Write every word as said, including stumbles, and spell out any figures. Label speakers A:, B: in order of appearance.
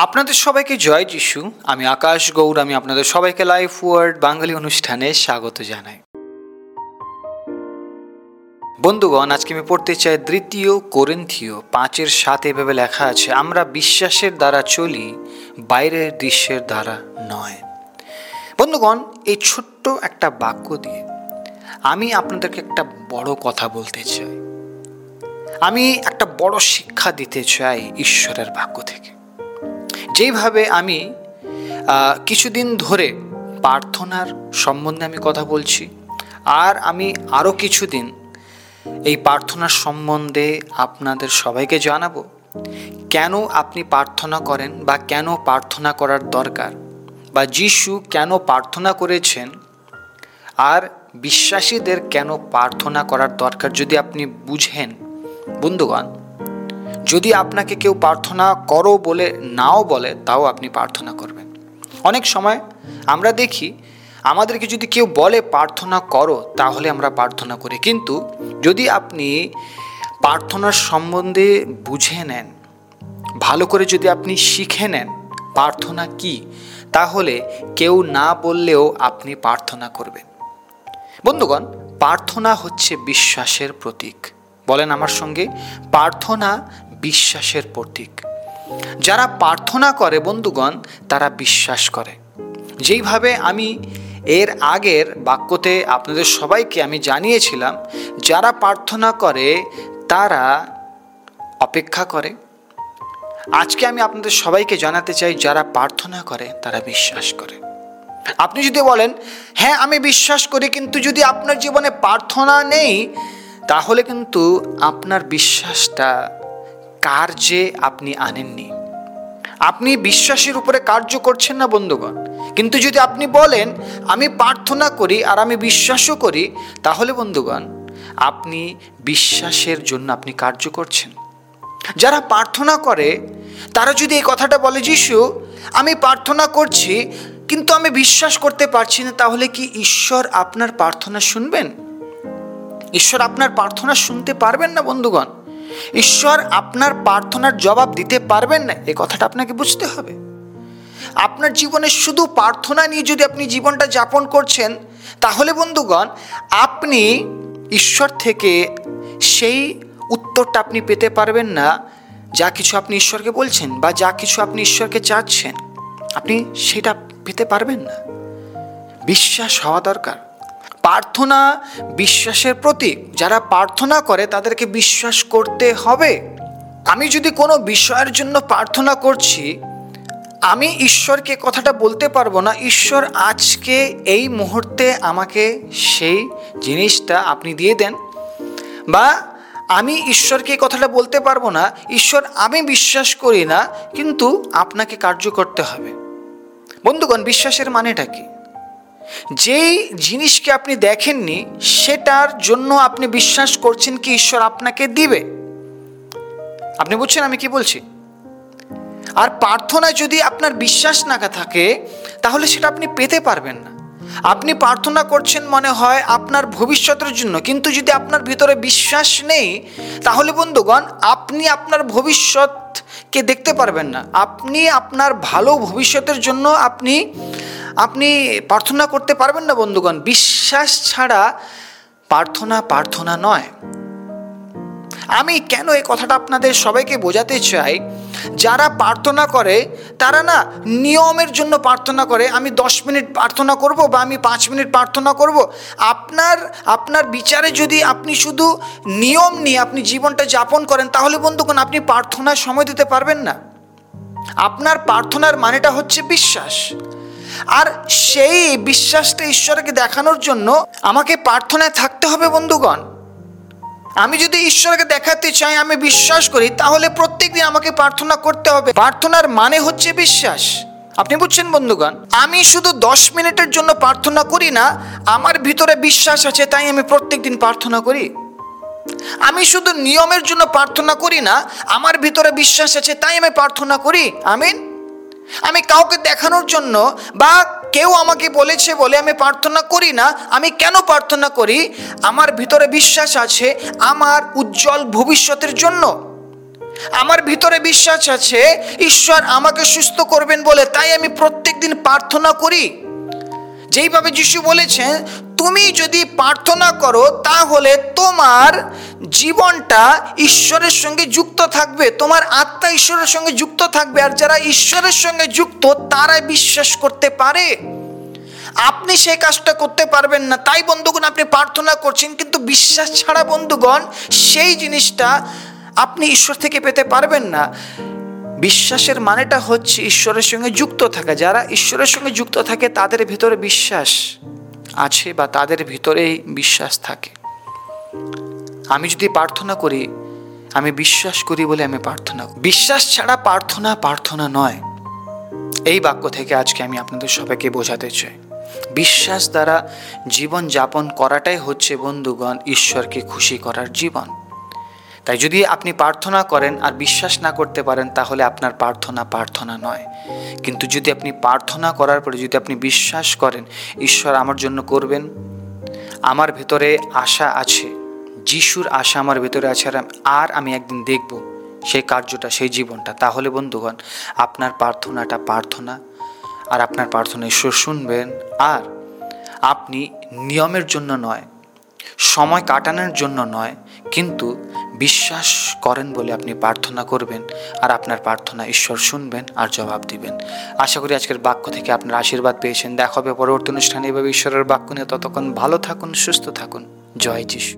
A: আপনাদের সবাইকে জয় যিশু। আমি আকাশ গৌর। আমি আপনাদের সবাইকে লাইফ ওয়ার্ড বাঙালি অনুষ্ঠানে স্বাগত জানাই। বন্ধুগণ, আজকে আমি পড়তে চাই দ্বিতীয় করিন্থীয় পাঁচের সাত। এভাবে লেখা আছে, আমরা বিশ্বাসের দ্বারা চলি, বাইরের দৃশ্যের দ্বারা নয়। বন্ধুগণ, এই ছোট্ট একটা বাক্য দিয়ে আমি আপনাদেরকে একটা বড় কথা বলতে চাই। আমি একটা বড় শিক্ষা দিতে চাই ঈশ্বরের বাক্য থেকে। যেইভাবে আমি কিছুদিন ধরে প্রার্থনার সম্বন্ধে আমি কথা বলছি, আর আমি আরও কিছুদিন এই প্রার্থনার সম্বন্ধে আপনাদের সবাইকে জানাবো কেন আপনি প্রার্থনা করেন বা কেন প্রার্থনা করার দরকার, বা যিশু কেন প্রার্থনা করেছেন, আর বিশ্বাসীদের কেন প্রার্থনা করার দরকার। যদি আপনি বুঝেন বন্ধুগণ, যদি আপনাকে কেউ প্রার্থনা করো বলে নাও বলে, তাও আপনি প্রার্থনা করবেন। অনেক সময় আমরা দেখি আমাদেরকে যদি কেউ বলে প্রার্থনা করো, তাহলে আমরা প্রার্থনা করি। কিন্তু যদি আপনি প্রার্থনার সম্বন্ধে বুঝে নেন, ভালো করে যদি আপনি শিখে নেন প্রার্থনা কি, তাহলে কেউ না বললেও আপনি প্রার্থনা করবেন। বন্ধুগণ, প্রার্থনা হচ্ছে বিশ্বাসের প্রতীক। বলেন আমার সঙ্গে, প্রার্থনা বিশ্বাসের প্রতীক। যারা প্রার্থনা করে বন্ধুগণ, তারা বিশ্বাস করে। যেইভাবে আমি এর আগের বাক্যতে আপনাদের সবাইকে আমি জানিয়েছিলাম, যারা প্রার্থনা করে তারা অপেক্ষা করে। আজকে আমি আপনাদের সবাইকে জানাতে চাই, যারা প্রার্থনা করে তারা বিশ্বাস করে। আপনি যদি বলেন হ্যাঁ আমি বিশ্বাস করি, কিন্তু যদি আপনার জীবনে প্রার্থনা নেই, তাহলে কিন্তু আপনার বিশ্বাসটা কার্যে আপনি আনেননি, আপনি বিশ্বাসের উপরে কার্য করছেন না বন্ধুগণ। কিন্তু যদি আপনি বলেন আমি প্রার্থনা করি আর আমি বিশ্বাসও করি, তাহলে বন্ধুগণ আপনি বিশ্বাসের জন্য আপনি কার্য করছেন। যারা প্রার্থনা করে তারা যদি এই কথাটা বলে, যিশু আমি প্রার্থনা করছি কিন্তু আমি বিশ্বাস করতে পারছি না, তাহলে কি ঈশ্বর আপনার প্রার্থনা শুনবেন? ঈশ্বর আপনার প্রার্থনা শুনতে পারবেন না বন্ধুগণ। ঈশ্বর আপনার প্রার্থনার জবাব দিতে পারবেন না, এই কথাটা আপনাকে বুঝতে হবে। আপনার জীবনে শুধু প্রার্থনা নিয়ে যদি আপনি জীবনটা যাপন করছেন, তাহলে বন্ধুগণ আপনি ঈশ্বর থেকে সেই উত্তরটা আপনি পেতে পারবেন না। যা কিছু আপনি ঈশ্বরকে বলছেন বা যা কিছু আপনি ঈশ্বরকে চাচ্ছেন, আপনি সেটা পেতে পারবেন না। বিশ্বাস হওয়া দরকার। প্রার্থনা বিশ্বাসের প্রতীক। যারা প্রার্থনা করে তাদেরকে বিশ্বাস করতে হবে। আমি যদি কোনো বিষয়ের জন্য প্রার্থনা করছি, আমি ঈশ্বরকে কথাটা বলতে পারবো না, ঈশ্বর আজকে এই মুহূর্তে আমাকে সেই জিনিসটা আপনি দিয়ে দেন, বা আমি ঈশ্বরকে কথাটা বলতে পারবো না, ঈশ্বর আমি বিশ্বাস করি না কিন্তু আপনাকে কার্য করতে হবে। বন্ধুগণ, বিশ্বাসের মানেটা কি? যেই জিনিসকে আপনি দেখেননি সেটার জন্য আপনি বিশ্বাস করছেন কি ঈশ্বর আপনাকে দিবে। আপনি বুঝছেন আমি কি বলছি? আর প্রার্থনায় যদি আপনার বিশ্বাস না থাকে, তাহলে সেটা আপনি পেতে পারবেন না। আপনি প্রার্থনা করছেন মনে হয় আপনার ভবিষ্যতের জন্য, কিন্তু যদি আপনার ভিতরে বিশ্বাস নেই, তাহলে বন্ধুগণ আপনি আপনার ভবিষ্যৎকে দেখতে পারবেন না। আপনি আপনার ভালো ভবিষ্যতের জন্য আপনি আপনি প্রার্থনা করতে পারবেন না বন্ধুগণ। বিশ্বাস ছাড়া প্রার্থনা প্রার্থনা নয়। আমি কেন এই কথাটা আপনাদের সবাইকে বোঝাতে চাই, যারা প্রার্থনা করে তারা না নিয়মের জন্য প্রার্থনা করে। আমি দশ মিনিট প্রার্থনা করব বা আমি পাঁচ মিনিট প্রার্থনা করব। আপনার আপনার বিচারে যদি আপনি শুধু নিয়ম নিয়ে আপনি জীবনটা যাপন করেন, তাহলে বন্ধুগণ আপনি প্রার্থনায় সময় দিতে পারবেন না। আপনার প্রার্থনার মানেটা হচ্ছে বিশ্বাস, আর সেই বিশ্বাসটা ঈশ্বরকে দেখানোর জন্য আমাকে প্রার্থনায় থাকতে হবে বন্ধুগণ। আমি যদি ঈশ্বরকে দেখাতে চাই আমি বিশ্বাস করি, তাহলে প্রত্যেকদিন আমাকে প্রার্থনা করতে হবে। প্রার্থনার মানে হচ্ছে বিশ্বাস। আপনি বুঝছেন বন্ধুগণ? আমি শুধু দশ মিনিটের জন্য প্রার্থনা করি না, আমার ভিতরে বিশ্বাস আছে তাই আমি প্রত্যেকদিন প্রার্থনা করি। আমি শুধু নিয়মের জন্য প্রার্থনা করি না, আমার ভিতরে বিশ্বাস আছে তাই আমি প্রার্থনা করি। আমিন। আমি কাউকে দেখানোর জন্য বা কেউ আমাকে বলেছে বলে আমি প্রার্থনা করি না। আমি কেন প্রার্থনা করি? আমার ভিতরে বিশ্বাস আছে আমার উজ্জ্বল ভবিষ্যতের জন্য। আমার ভিতরে বিশ্বাস আছে ঈশ্বর আমাকে সুস্থ করবেন বলে, তাই আমি প্রত্যেকদিন প্রার্থনা করি। যেইভাবে যিশু বলেছেন, তুমি যদি প্রার্থনা করো তাহলে তোমার জীবনটা ঈশ্বরের সঙ্গে যুক্ত থাকবে, তোমার আত্মা ঈশ্বরের সঙ্গে যুক্ত থাকবে। আর যারা ঈশ্বরের সঙ্গে যুক্ত তারাই বিশ্বাস করতে পারে। আপনি সেই কাজটা করতে পারবেন না, তাই বন্ধুগণ আপনি প্রার্থনা করছেন, কিন্তু বিশ্বাস ছাড়া বন্ধুগণ সেই জিনিসটা আপনি ঈশ্বর থেকে পেতে পারবেন না। বিশ্বাসের মানেটা হচ্ছে ঈশ্বরের সঙ্গে যুক্ত থাকা। যারা ঈশ্বরের সঙ্গে যুক্ত থাকে তাদের ভিতরে বিশ্বাস আছে বা তাদের ভিতরেই বিশ্বাস থাকে। আমি যদি প্রার্থনা করি, আমি বিশ্বাস করি বলে আমি প্রার্থনা করি। বিশ্বাস ছাড়া প্রার্থনা প্রার্থনা নয়। এই বাক্য থেকে আজকে আমি আপনাদের সবাইকে বোঝাতে চাই, বিশ্বাস দ্বারা জীবন যাপন করাটাই হচ্ছে বন্ধুগণ ঈশ্বরকে খুশি করার জীবন। তাই যদি আপনি প্রার্থনা করেন আর বিশ্বাস না করতে পারেন তাহলে আপনার প্রার্থনা প্রার্থনা নয়। কিন্তু যদি আপনি প্রার্থনা করার পরে যদি আপনি বিশ্বাস করেন ঈশ্বর আমার জন্য করবেন, আমার ভেতরে আশা আছে, যিশুর আশা আমার ভেতরে আছে, আর আমি একদিন দেখব সেই কার্যটা, সেই জীবনটা, তাহলে বন্ধুগণ আপনার প্রার্থনাটা প্রার্থনা, আর আপনার প্রার্থনা ঈশ্বর শুনবেন। আর আপনি নিয়মের জন্য নয়, সময় কাটানোর জন্য নয়, কিন্তু বিশ্বাস করেন বলে আপনি প্রার্থনা করবেন, আর আপনার প্রার্থনা ঈশ্বর শুনবেন আর জবাব দিবেন। আশা করি আজকের বাক্য থেকে আপনার আশীর্বাদ পেয়েছেন। দেখা হবে পরবর্তী অনুষ্ঠানে এভাবে ঈশ্বরের বাক্য নিয়ে। ততক্ষণ ভালো থাকুন, সুস্থ থাকুন। জয় যিশু।